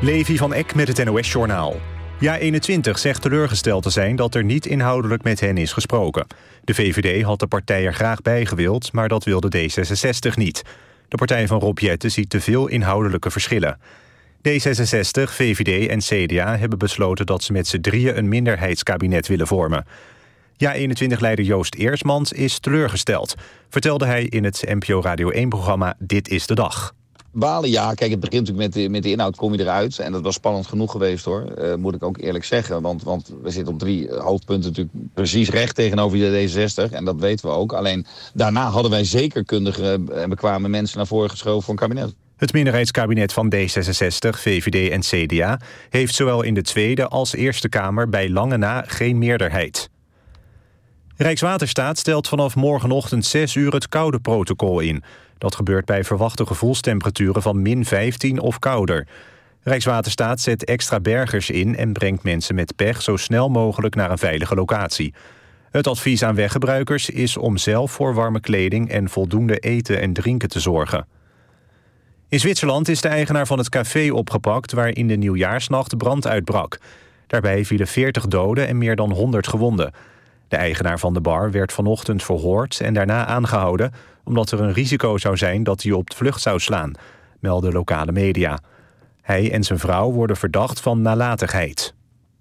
Levi van Eck met het NOS-journaal. JA21 zegt teleurgesteld te zijn dat er niet inhoudelijk met hen is gesproken. De VVD had de partij er graag bij gewild, maar dat wilde D66 niet. De partij van Rob Jetten ziet te veel inhoudelijke verschillen. D66, VVD en CDA hebben besloten dat ze met z'n drieën een minderheidskabinet willen vormen. JA21-leider Joost Eersmans is teleurgesteld, vertelde hij in het NPO Radio 1-programma Dit is de Dag. Balen, ja. Kijk, het begint natuurlijk met de inhoud, kom je eruit. En dat was spannend genoeg geweest, hoor. Moet ik ook eerlijk zeggen. Want we zitten op 3 hoofdpunten natuurlijk precies recht tegenover de D66. En dat weten we ook. Alleen daarna hadden wij zeker kundige en bekwame mensen naar voren geschoven voor een kabinet. Het minderheidskabinet van D66, VVD en CDA heeft zowel in de Tweede als Eerste Kamer bij lange na geen meerderheid. Rijkswaterstaat stelt vanaf morgenochtend 6 uur het koude protocol in. Dat gebeurt bij verwachte gevoelstemperaturen van -15 of kouder. Rijkswaterstaat zet extra bergers in en brengt mensen met pech zo snel mogelijk naar een veilige locatie. Het advies aan weggebruikers is om zelf voor warme kleding en voldoende eten en drinken te zorgen. In Zwitserland is de eigenaar van het café opgepakt waar in de nieuwjaarsnacht brand uitbrak. Daarbij vielen 40 doden en meer dan 100 gewonden. De eigenaar van de bar werd vanochtend verhoord en daarna aangehouden, omdat er een risico zou zijn dat hij op de vlucht zou slaan, melden lokale media. Hij en zijn vrouw worden verdacht van nalatigheid.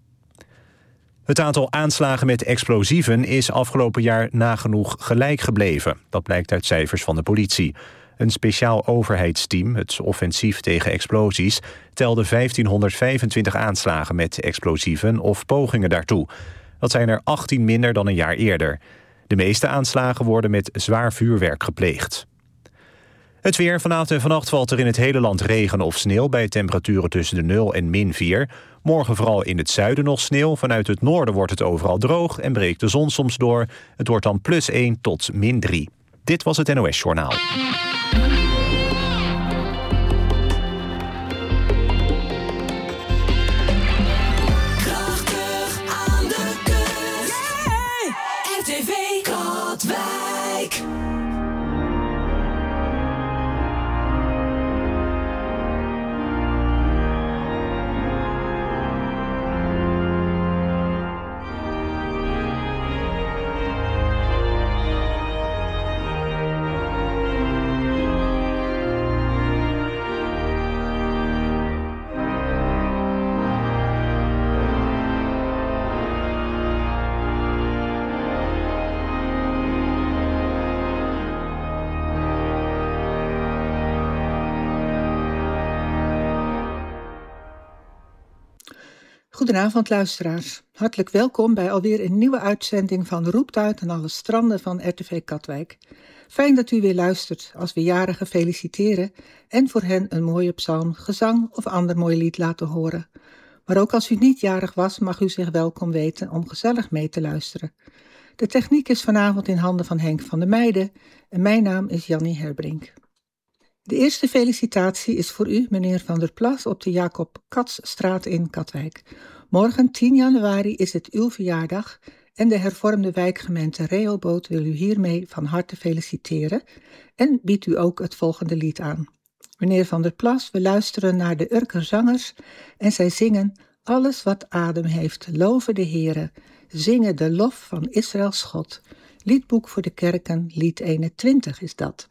Het aantal aanslagen met explosieven is afgelopen jaar nagenoeg gelijk gebleven. Dat blijkt uit cijfers van de politie. Een speciaal overheidsteam, het offensief tegen explosies, telde 1525 aanslagen met explosieven of pogingen daartoe. Dat zijn er 18 minder dan een jaar eerder. De meeste aanslagen worden met zwaar vuurwerk gepleegd. Het weer. Vanavond en vannacht valt er in het hele land regen of sneeuw bij temperaturen tussen de 0 en -4. Morgen vooral in het zuiden nog sneeuw. Vanuit het noorden wordt het overal droog en breekt de zon soms door. Het wordt dan +1 tot -3. Dit was het NOS-journaal. Goedenavond luisteraars. Hartelijk welkom bij alweer een nieuwe uitzending van Roept uit aan alle stranden van RTV Katwijk. Fijn dat u weer luistert als we jarigen feliciteren en voor hen een mooie psalm, gezang of ander mooi lied laten horen. Maar ook als u niet jarig was, mag u zich welkom weten om gezellig mee te luisteren. De techniek is vanavond in handen van Henk van der Meijden en mijn naam is Jannie Herbrink. De eerste felicitatie is voor u, meneer Van der Plas, op de Jacob Katsstraat in Katwijk. Morgen 10 januari is het uw verjaardag en de hervormde wijkgemeente Rehoboth wil u hiermee van harte feliciteren en biedt u ook het volgende lied aan. Meneer Van der Plas, we luisteren naar de Urker zangers en zij zingen alles wat adem heeft, loven de Heere, zingen de lof van Israëls God. Liedboek voor de kerken, lied 21 is dat.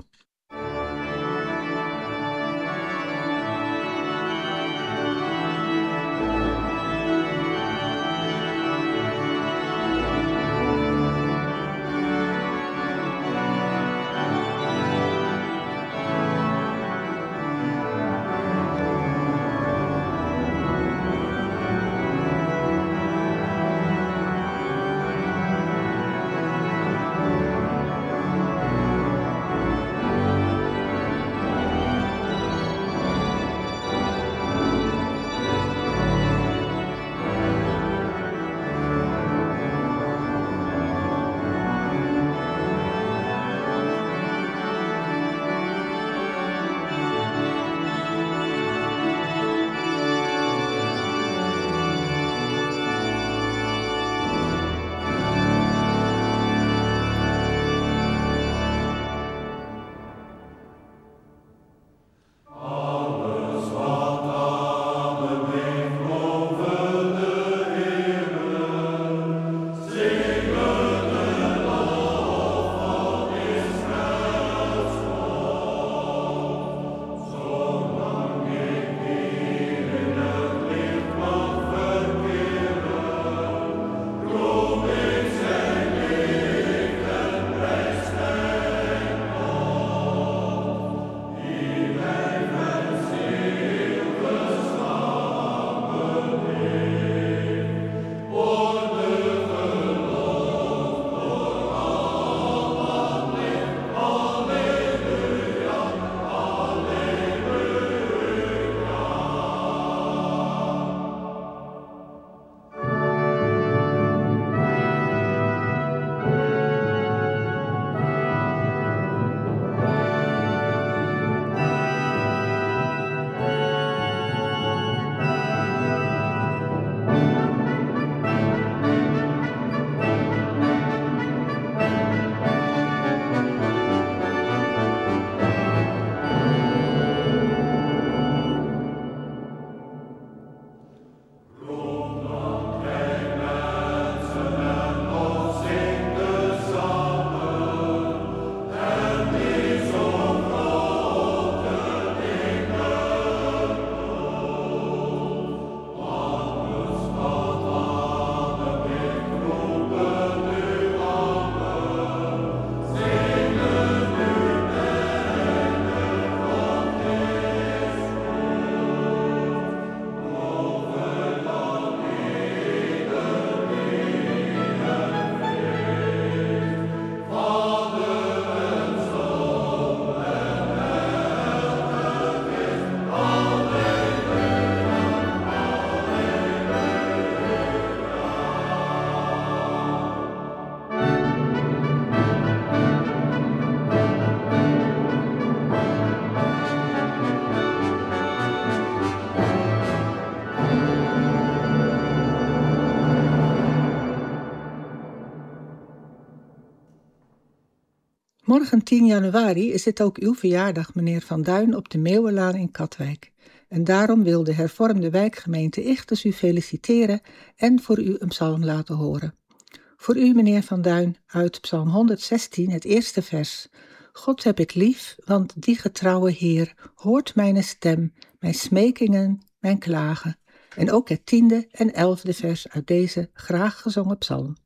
Morgen 10 januari is het ook uw verjaardag, meneer Van Duin, op de Meeuwenlaan in Katwijk. En daarom wil de hervormde wijkgemeente Ichthus u feliciteren en voor u een psalm laten horen. Voor u, meneer Van Duin, uit Psalm 116, het eerste vers. God heb ik lief, want die getrouwe Heer hoort mijn stem, mijn smekingen, mijn klagen. En ook het 10e en 11e vers uit deze graag gezongen psalm.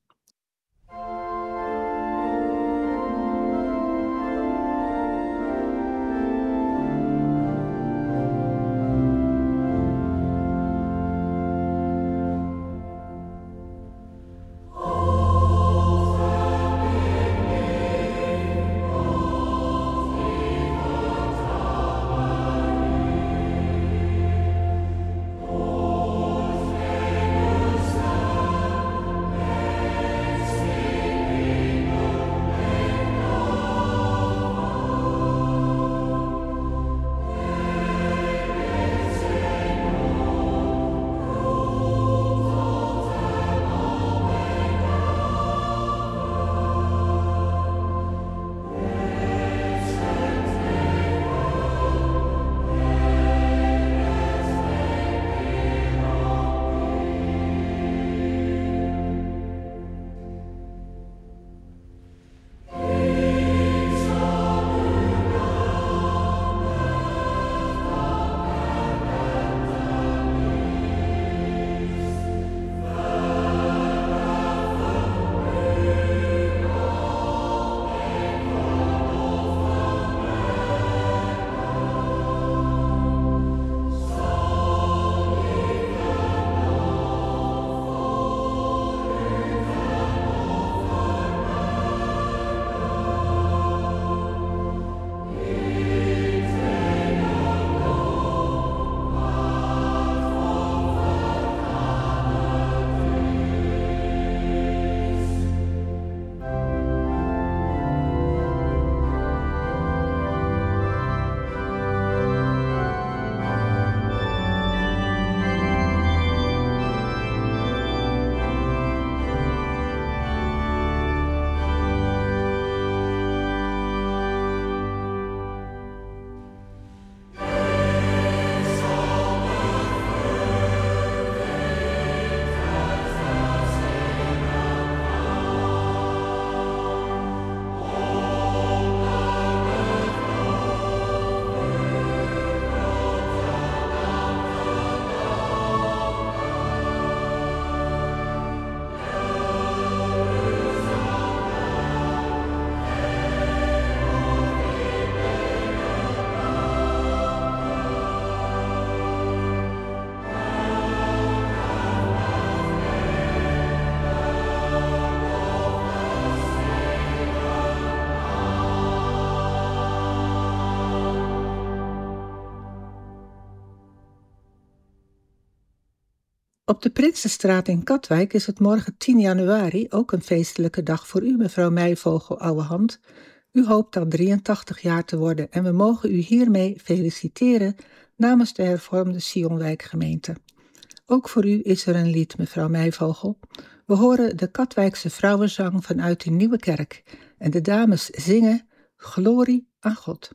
Op de Prinsenstraat in Katwijk is het morgen 10 januari ook een feestelijke dag voor u, mevrouw Meijvogel Ouwehand. U hoopt dan 83 jaar te worden en we mogen u hiermee feliciteren namens de hervormde Sionwijkgemeente. Ook voor u is er een lied, mevrouw Meijvogel. We horen de Katwijkse vrouwenzang vanuit de Nieuwe Kerk en de dames zingen Glorie aan God.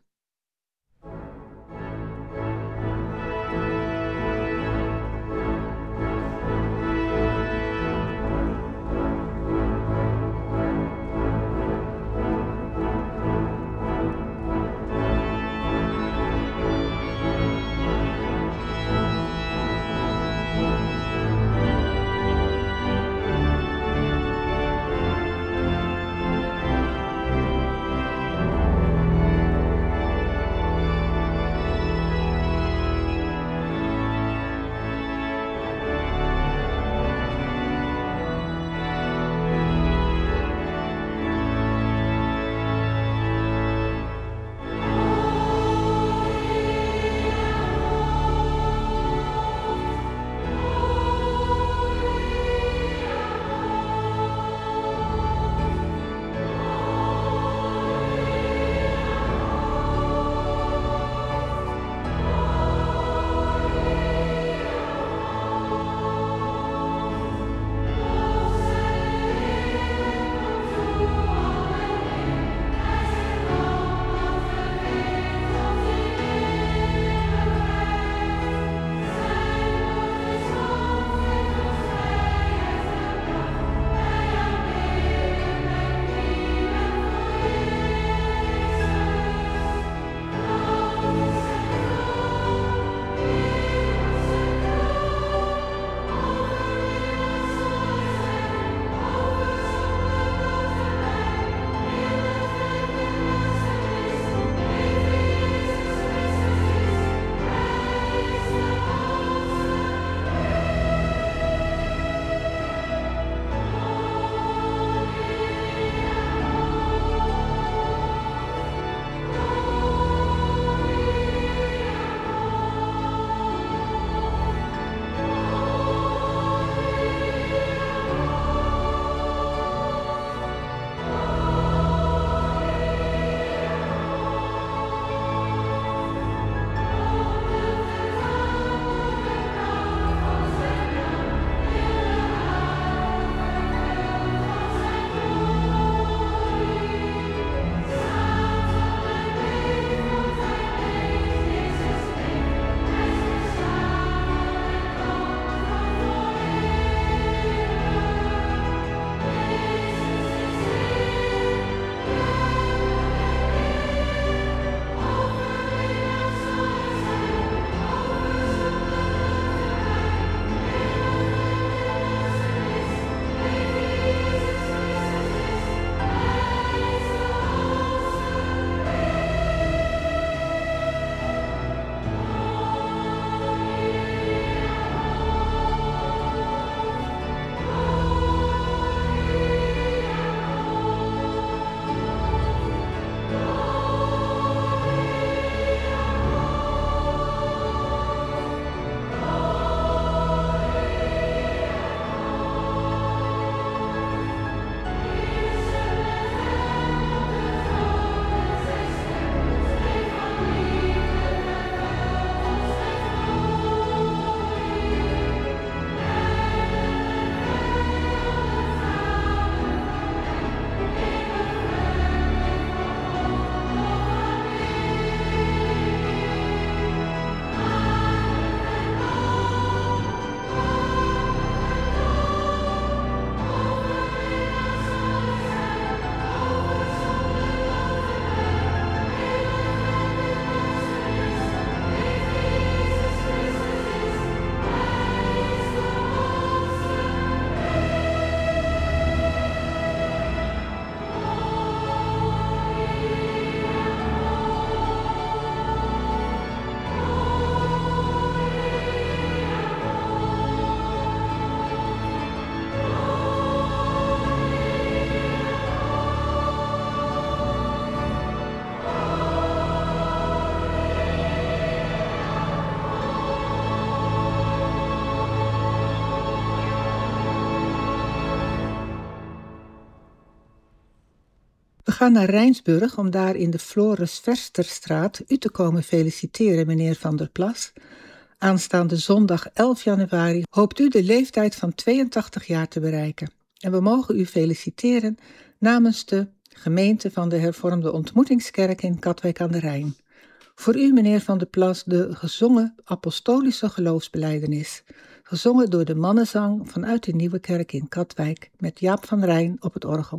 gaan naar Rijnsburg om daar in de Floris Versterstraat u te komen feliciteren, meneer Van der Plas. Aanstaande zondag 11 januari hoopt u de leeftijd van 82 jaar te bereiken. En we mogen u feliciteren namens de gemeente van de Hervormde Ontmoetingskerk in Katwijk aan de Rijn. Voor u, meneer Van der Plas, de gezongen apostolische geloofsbelijdenis, gezongen door de mannenzang vanuit de Nieuwe Kerk in Katwijk met Jaap van Rijn op het orgel.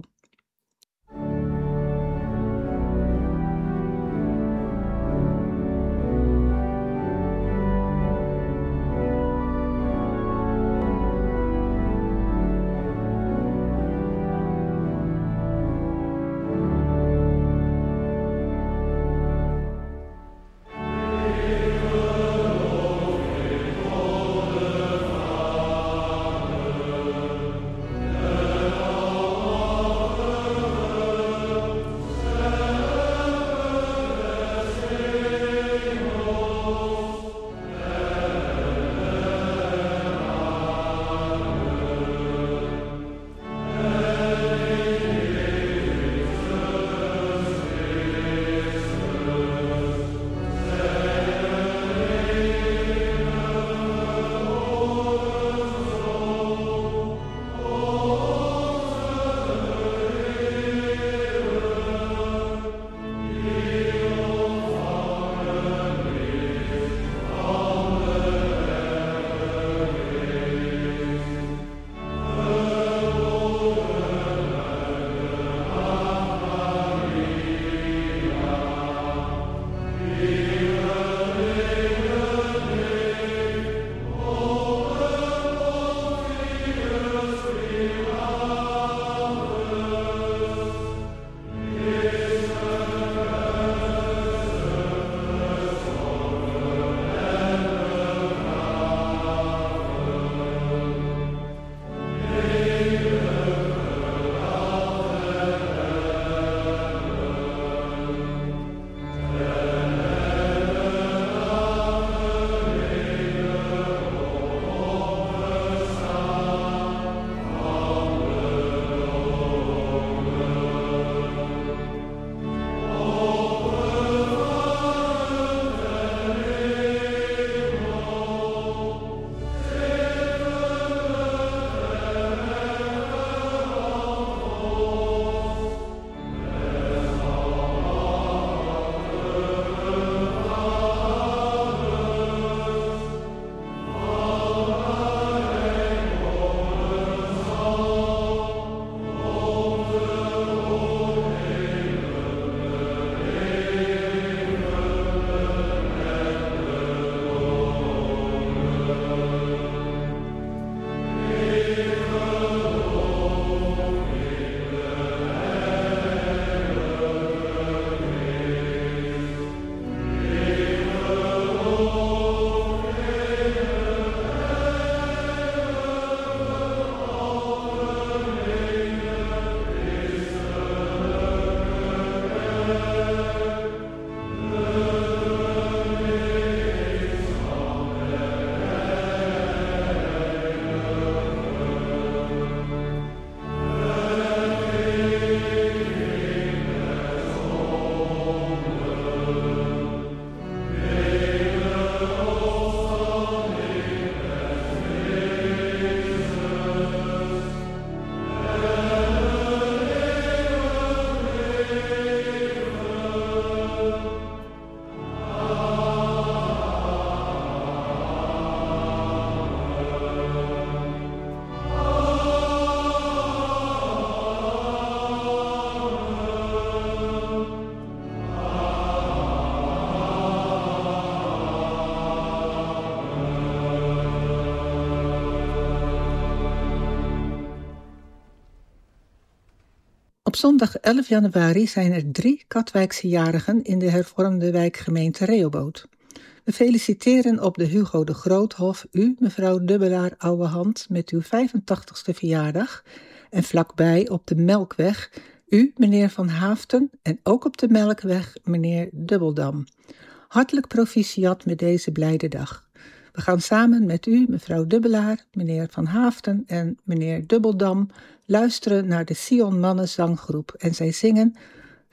Op zondag 11 januari zijn er 3 Katwijkse jarigen in de hervormde wijkgemeente Rehoboth. We feliciteren op de Hugo de Groothof u, mevrouw Dubbelaar Ouwehand, met uw 85ste verjaardag. En vlakbij op de Melkweg u, meneer Van Haaften, en ook op de Melkweg, meneer Dubbeldam. Hartelijk proficiat met deze blijde dag. We gaan samen met u, mevrouw Dubbelaar, meneer Van Haaften en meneer Dubbeldam luisteren naar de Sion Mannen zanggroep en zij zingen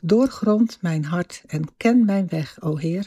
Doorgrond mijn hart en ken mijn weg, o Heer.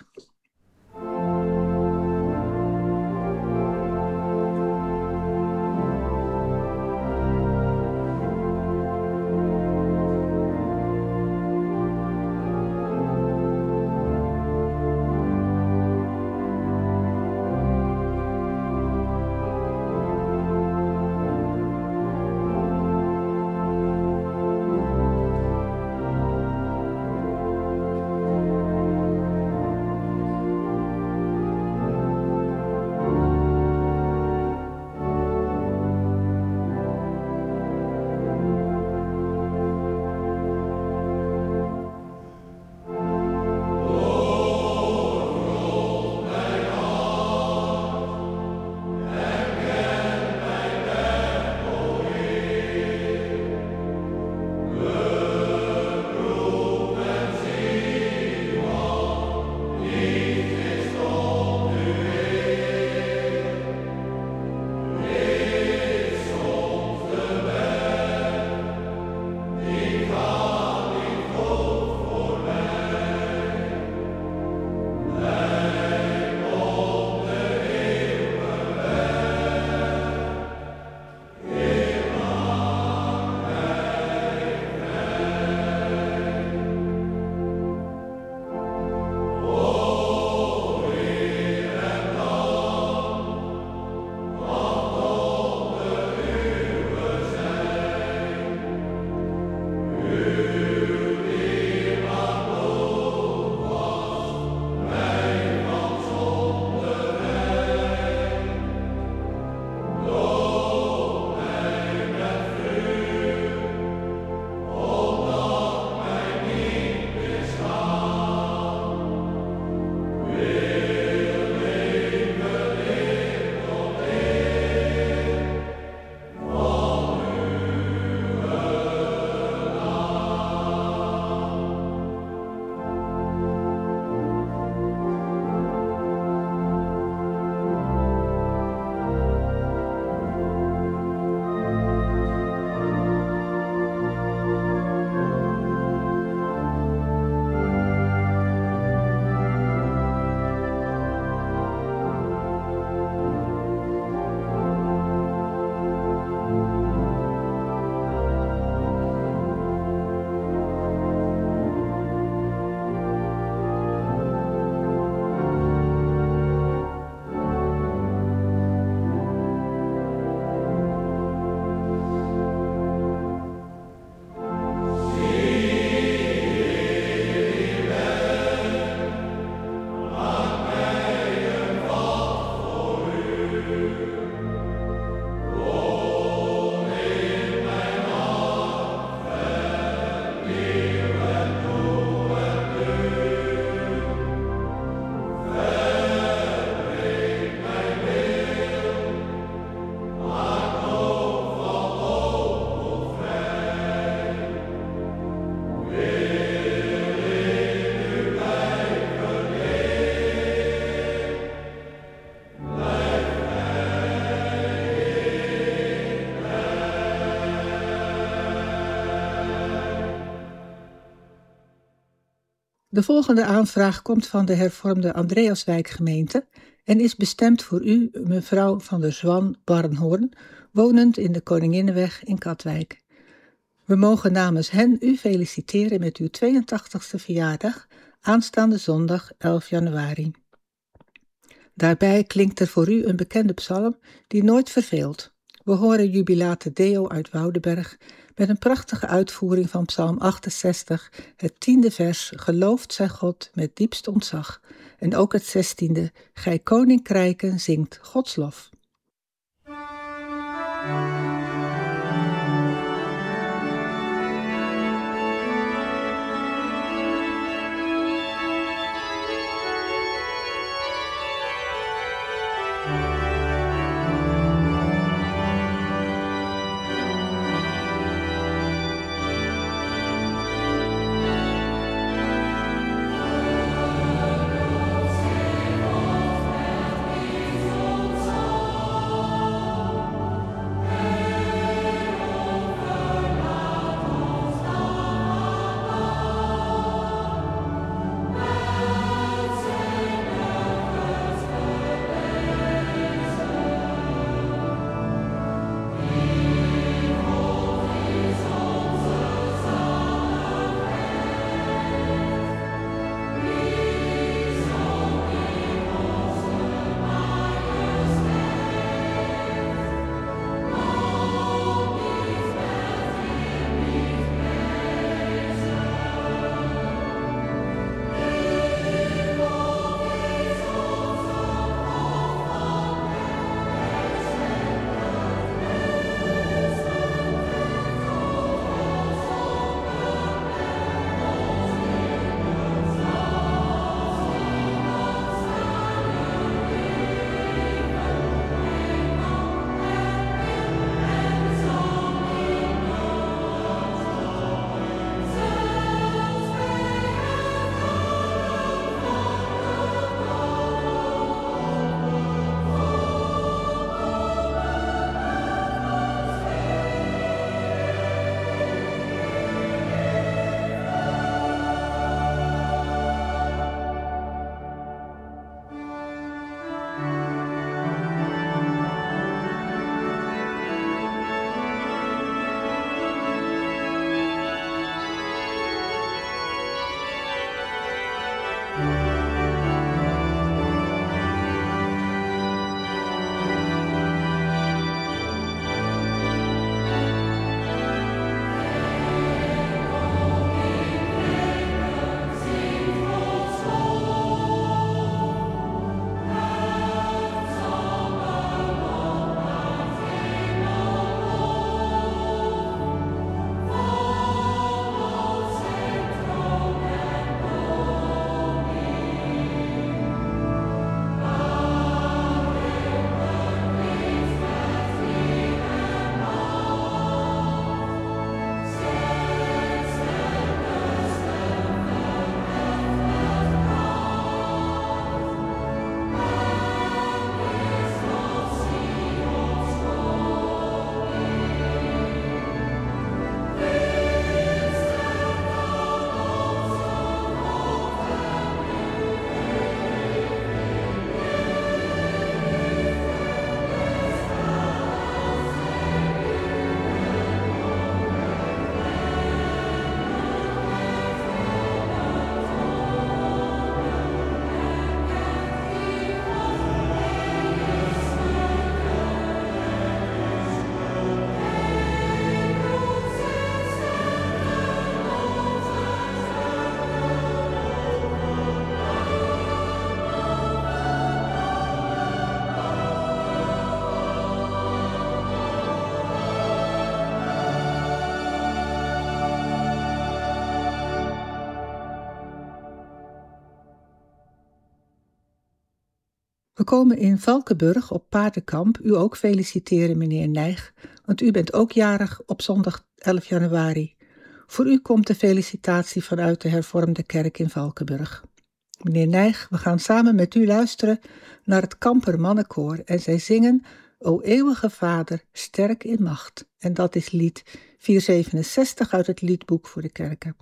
De volgende aanvraag komt van de hervormde Andreaswijkgemeente en is bestemd voor u, mevrouw van der Zwan Barnhoorn, wonend in de Koninginnenweg in Katwijk. We mogen namens hen u feliciteren met uw 82e verjaardag, aanstaande zondag 11 januari. Daarbij klinkt er voor u een bekende psalm die nooit verveelt. We horen Jubilate Deo uit Woudenberg met een prachtige uitvoering van Psalm 68, het 10e vers, Geloofd zij God met diepst ontzag. En ook het 16e, Gij koninkrijken zingt Gods lof. We komen in Valkenburg op Paardenkamp u ook feliciteren, meneer Nijg, want u bent ook jarig op zondag 11 januari. Voor u komt de felicitatie vanuit de Hervormde Kerk in Valkenburg. Meneer Nijg, we gaan samen met u luisteren naar het Kamper Mannenkoor en zij zingen O eeuwige Vader, sterk in macht. En dat is lied 467 uit het liedboek voor de kerken.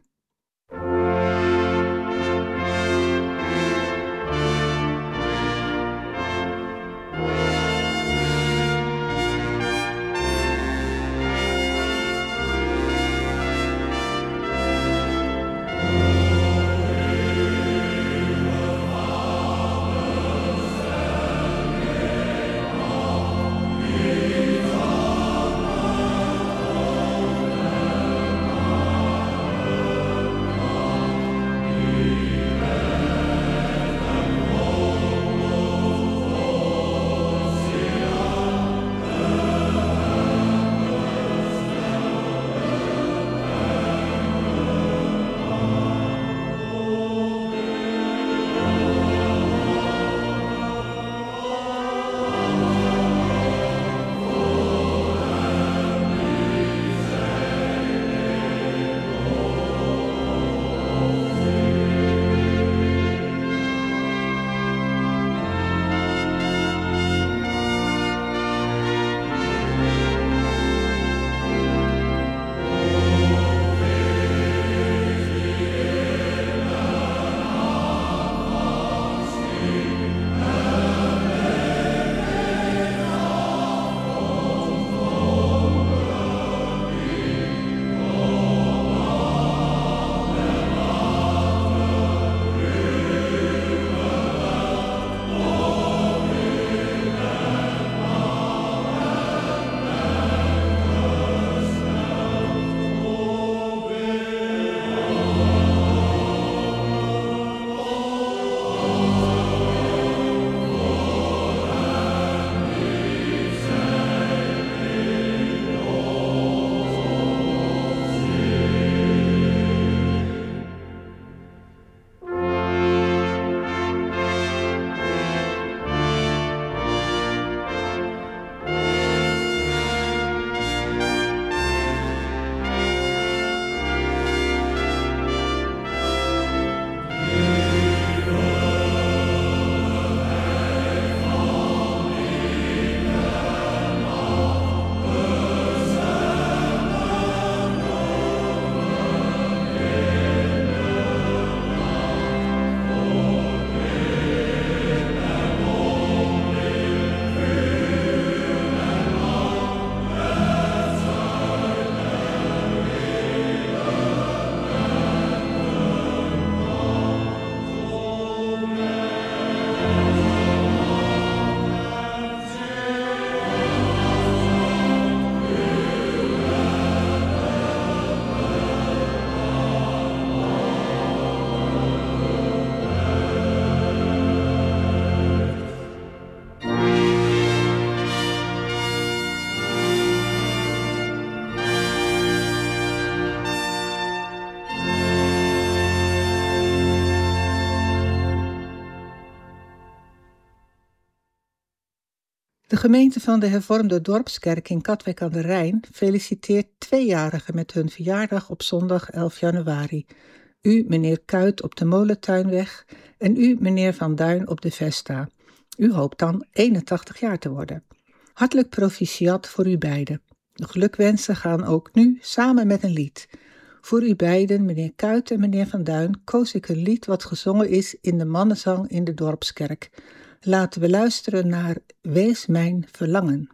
De gemeente van de Hervormde Dorpskerk in Katwijk aan de Rijn feliciteert 2-jarigen met hun verjaardag op zondag 11 januari. U, meneer Kuit, op de Molentuinweg en u, meneer Van Duin, op de Vesta. U hoopt dan 81 jaar te worden. Hartelijk proficiat voor u beiden. De gelukwensen gaan ook nu samen met een lied. Voor u beiden, meneer Kuit en meneer Van Duin, koos ik een lied wat gezongen is in de mannenzang in de Dorpskerk. Laten we luisteren naar Wees mijn verlangen.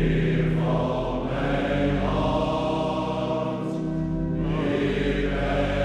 Amen.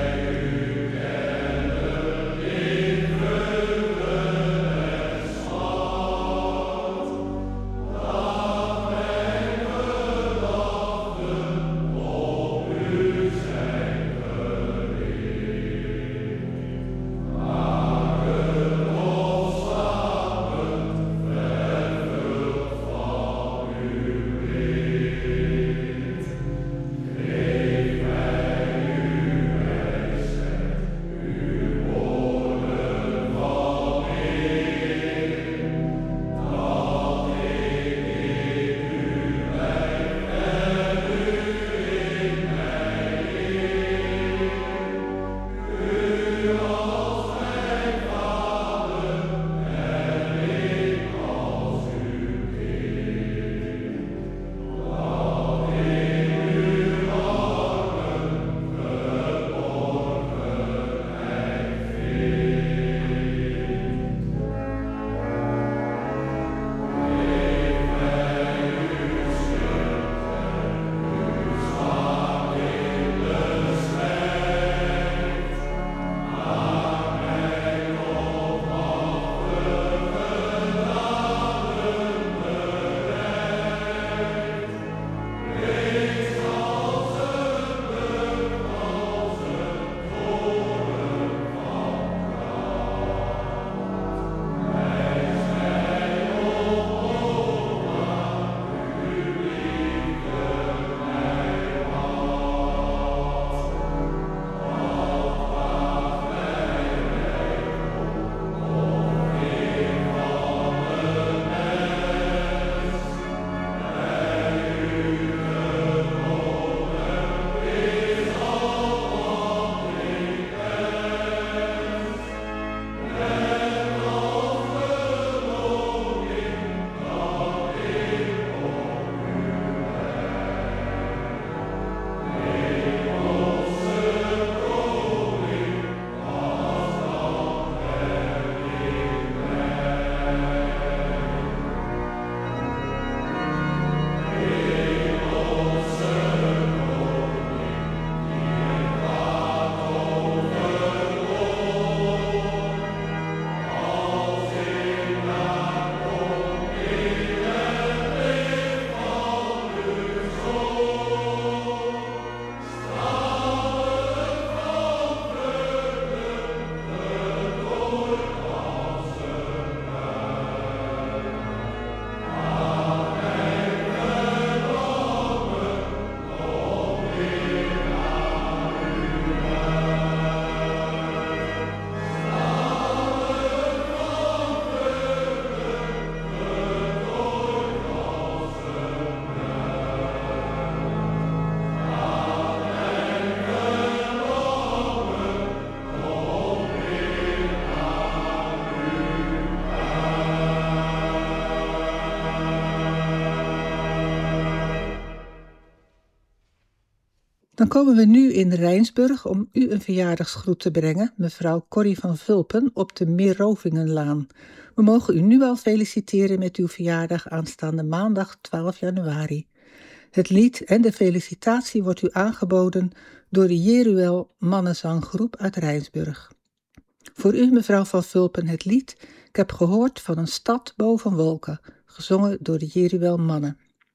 Dan komen we nu in Rijnsburg om u een verjaardagsgroet te brengen, mevrouw Corrie van Vulpen op de Meerrovingenlaan. We mogen u nu al feliciteren met uw verjaardag aanstaande maandag 12 januari. Het lied en de felicitatie wordt u aangeboden door de Jeruel Mannenzanggroep uit Rijnsburg. Voor u, mevrouw van Vulpen, het lied Ik heb gehoord van een stad boven wolken, gezongen door de Jeruel Mannen.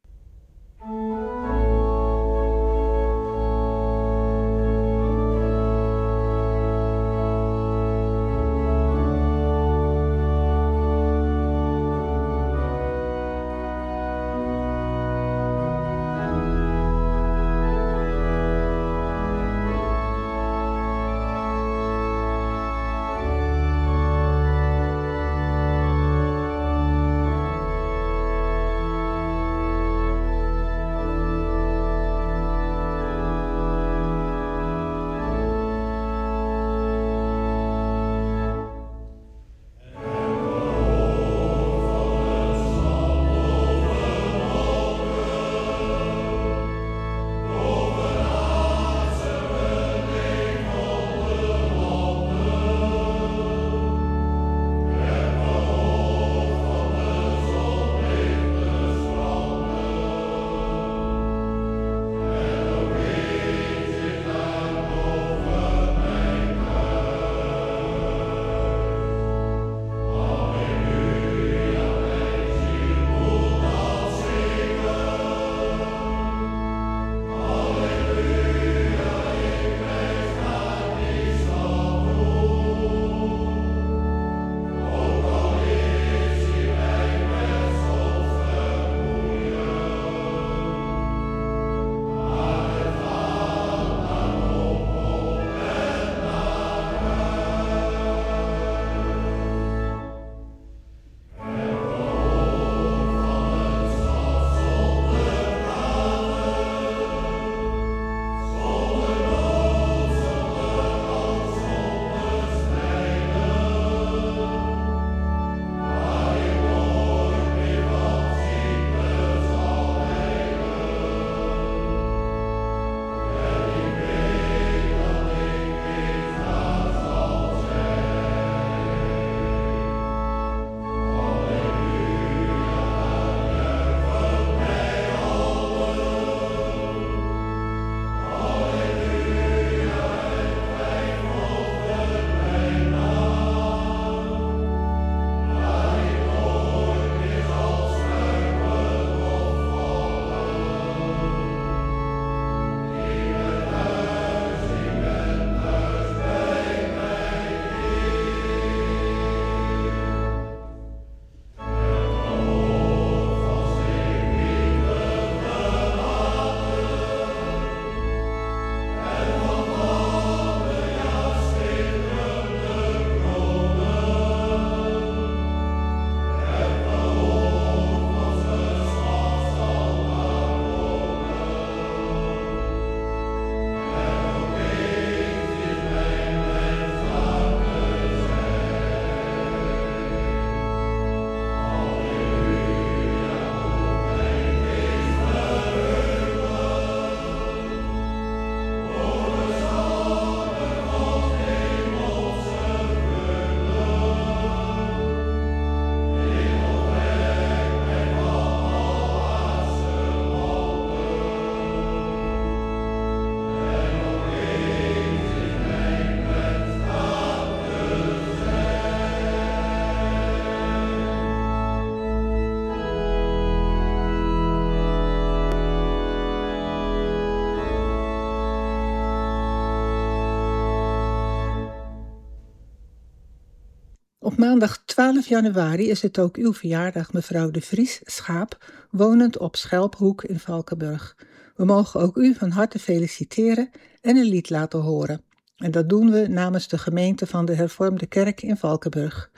Op maandag 12 januari is het ook uw verjaardag, mevrouw de Vries Schaap, wonend op Schelphoek in Valkenburg. We mogen ook u van harte feliciteren en een lied laten horen. En dat doen we namens de gemeente van de Hervormde Kerk in Valkenburg.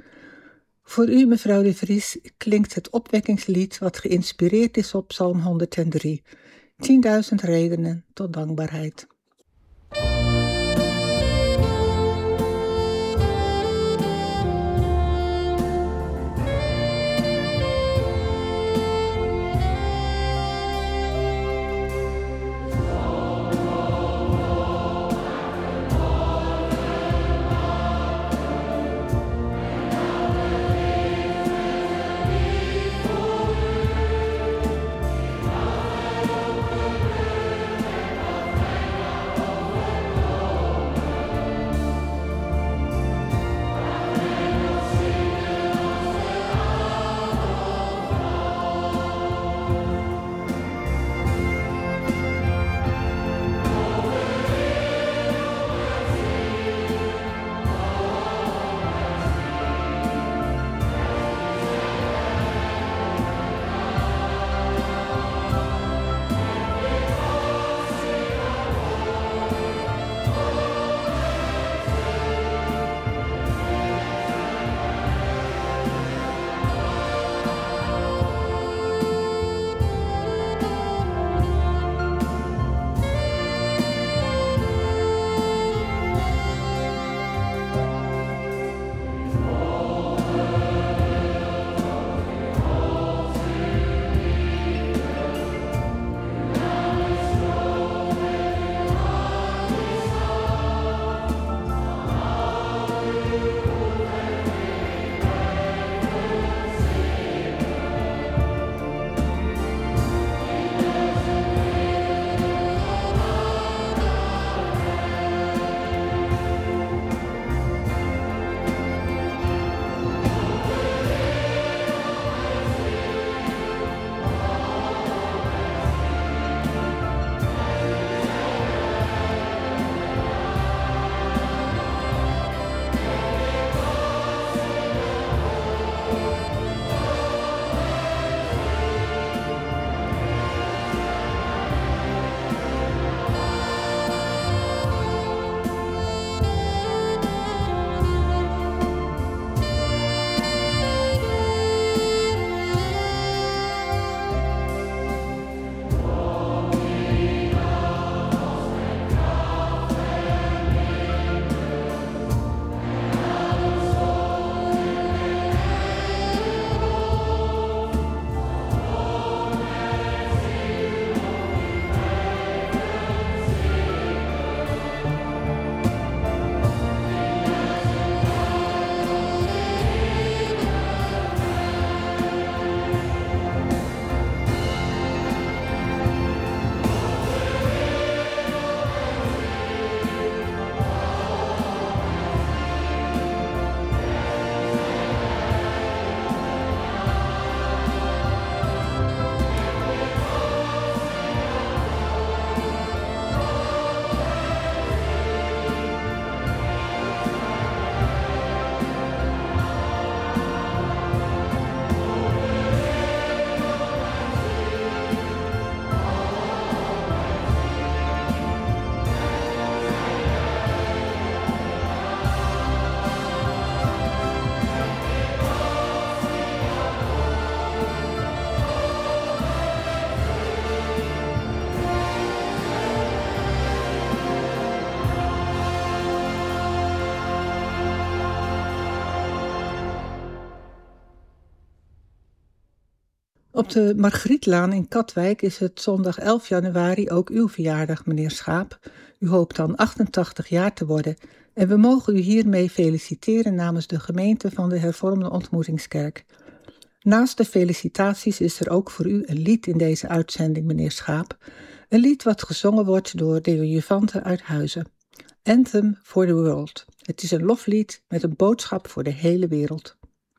Voor u, mevrouw de Vries, klinkt het opwekkingslied wat geïnspireerd is op Psalm 103. 10.000 redenen tot dankbaarheid. Op de Margrietlaan in Katwijk is het zondag 11 januari ook uw verjaardag, meneer Schaap. U hoopt dan 88 jaar te worden en we mogen u hiermee feliciteren namens de gemeente van de Hervormde Ontmoetingskerk. Naast de felicitaties is er ook voor u een lied in deze uitzending, meneer Schaap. Een lied wat gezongen wordt door Deo Juvante uit Huizen. Anthem for the World. Het is een loflied met een boodschap voor de hele wereld.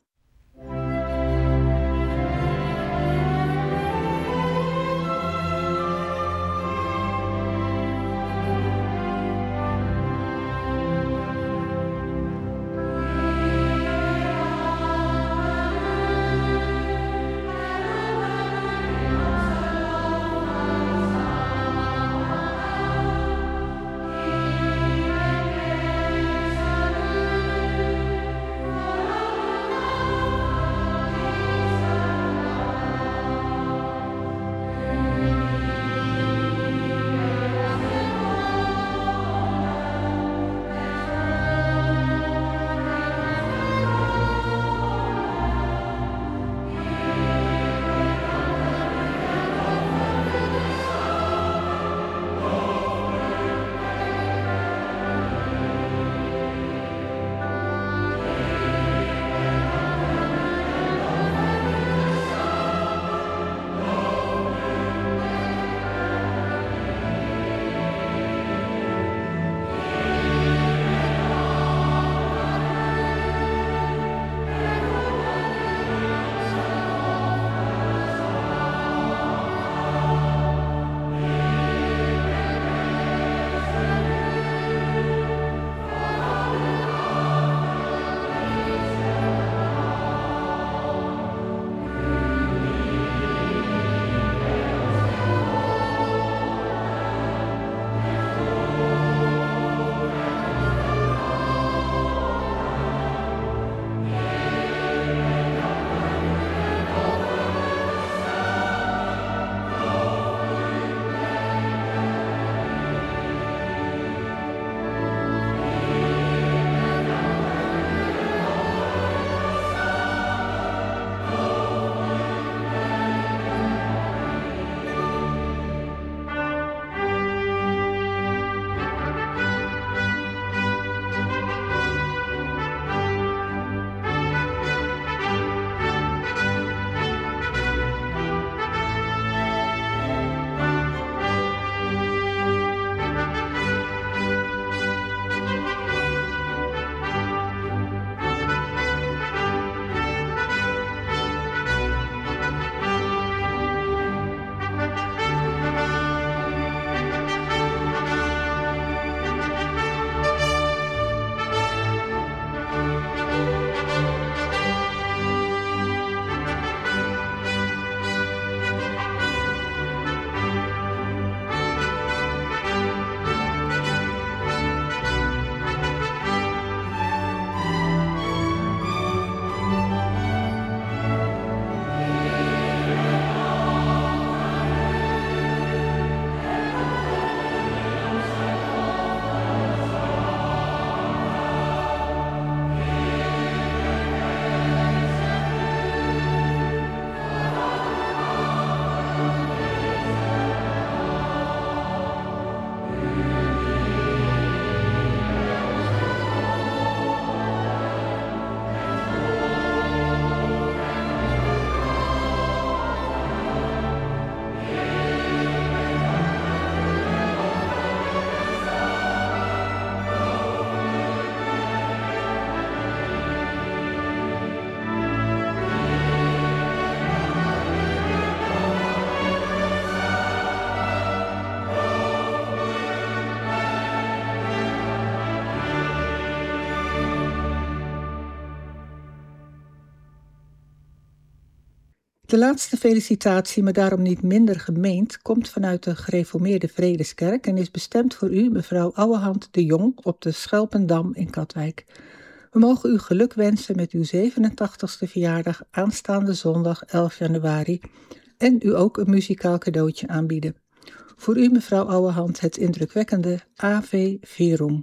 De laatste felicitatie, maar daarom niet minder gemeend, komt vanuit de Gereformeerde Vredeskerk en is bestemd voor u, mevrouw Ouwehand de Jong, op de Schelpendam in Katwijk. We mogen u geluk wensen met uw 87ste verjaardag aanstaande zondag 11 januari en u ook een muzikaal cadeautje aanbieden. Voor u, mevrouw Ouwehand, het indrukwekkende Ave Verum.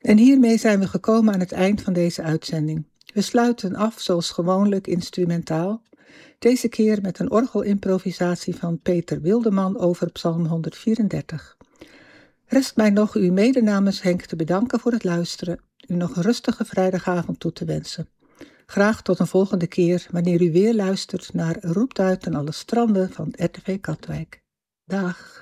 En hiermee zijn we gekomen aan het eind van deze uitzending. We sluiten af zoals gewoonlijk instrumentaal. Deze keer met een orgelimprovisatie van Peter Wildeman over Psalm 134. Rest mij nog u mede namens Henk te bedanken voor het luisteren. U nog een rustige vrijdagavond toe te wensen. Graag tot een volgende keer wanneer u weer luistert naar Roept uit aan alle stranden van RTV Katwijk. Dag.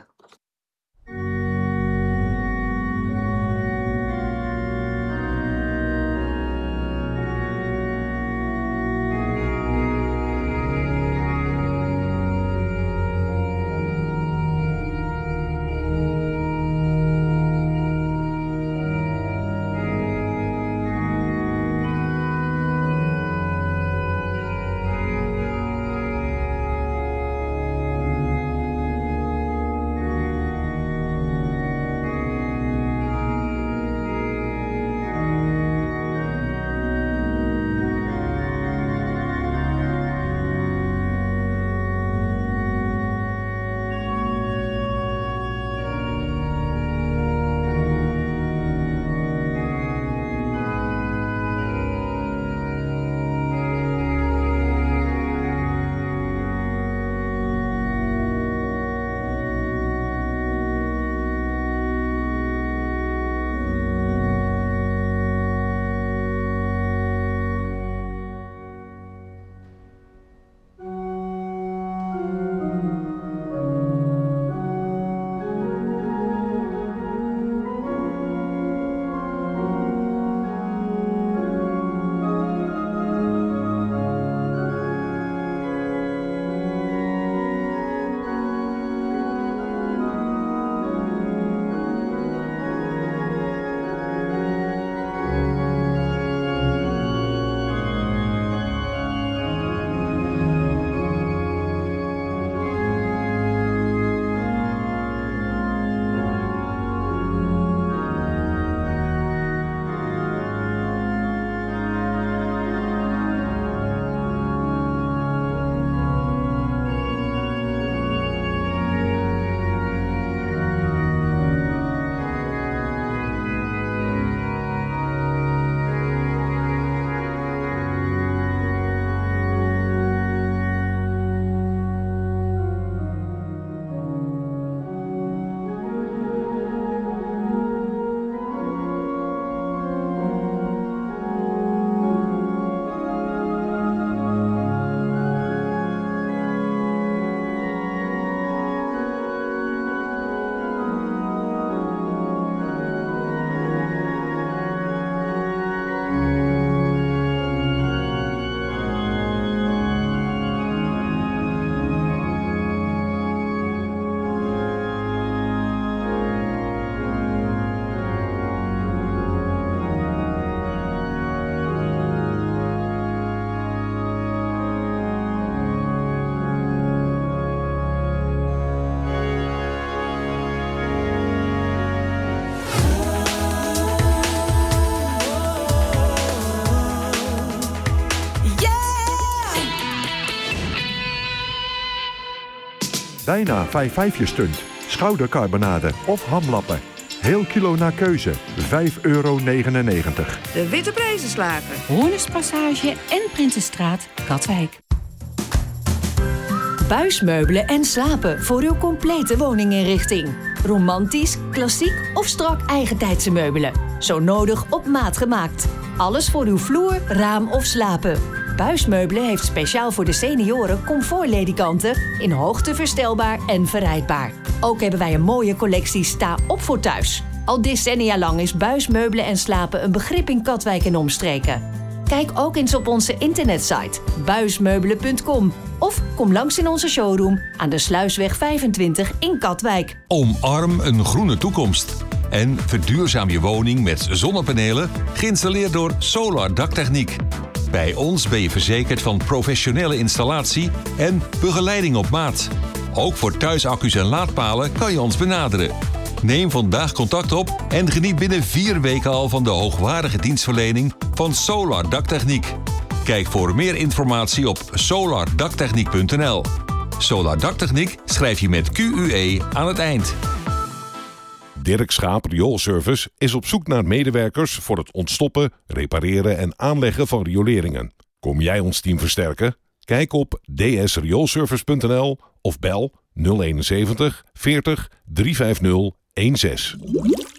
Bijna 5-5 stunt, schoudercarbonade of hamlappen. Heel kilo naar keuze, €5,99. De Witte Prijzenslager. Hoornerspassage en Prinsenstraat, Katwijk. Buismeubelen en slapen voor uw complete woninginrichting. Romantisch, klassiek of strak eigentijdse meubelen. Zo nodig op maat gemaakt. Alles voor uw vloer, raam of slapen. Buismeubelen heeft speciaal voor de senioren comfortledikanten in hoogte verstelbaar en verrijdbaar. Ook hebben wij een mooie collectie sta op voor thuis. Al decennia lang is buismeubelen en slapen een begrip in Katwijk en omstreken. Kijk ook eens op onze internetsite buismeubelen.com of kom langs in onze showroom aan de Sluisweg 25 in Katwijk. Omarm een groene toekomst en verduurzaam je woning met zonnepanelen geïnstalleerd door Solar Daktechniek. Bij ons ben je verzekerd van professionele installatie en begeleiding op maat. Ook voor thuisaccu's en laadpalen kan je ons benaderen. Neem vandaag contact op en geniet binnen 4 weken al van de hoogwaardige dienstverlening van Solar Daktechniek. Kijk voor meer informatie op solardaktechniek.nl. Solar Daktechniek schrijf je met QUE aan het eind. Dirk Schaap Rioolservice is op zoek naar medewerkers voor het ontstoppen, repareren en aanleggen van rioleringen. Kom jij ons team versterken? Kijk op dsrioolservice.nl of bel 071 40 350 16.